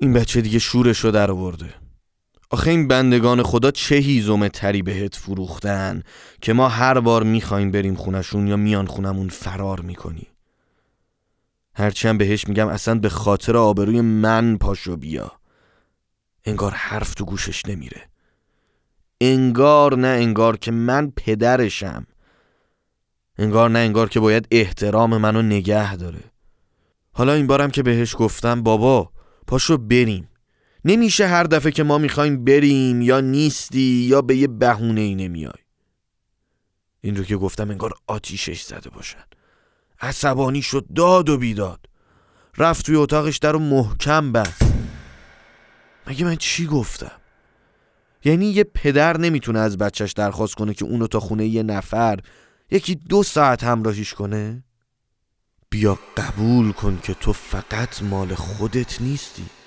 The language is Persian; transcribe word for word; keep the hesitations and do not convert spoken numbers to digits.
این بچه دیگه شورشو در آورده. آخه این بندگان خدا چه هیزم تری بهت فروختن که ما هر بار میخوایم بریم خونشون یا میان خونمون فرار میکنی. هرچند بهش میگم اصلا به خاطر آبروی من پاشو بیا، انگار حرف تو گوشش نمیره. انگار نه انگار که من پدرشم. انگار نه انگار که باید احترام منو نگه داره. حالا این بارم که بهش گفتم بابا پاشو بریم، نمیشه هر دفعه که ما میخوایم بریم یا نیستی یا به یه بهونه ای نمیای. این رو که گفتم انگار آتیشش زده باشن. عصبانی شد، داد و بیداد، رفت توی اتاقش در رو محکم بست. مگه من چی گفتم؟ یعنی یه پدر نمیتونه از بچهش درخواست کنه که اونو تا خونه یه نفر یکی دو ساعت همراهیش کنه؟ بیا قبول کن که تو فقط مال خودت نیستی.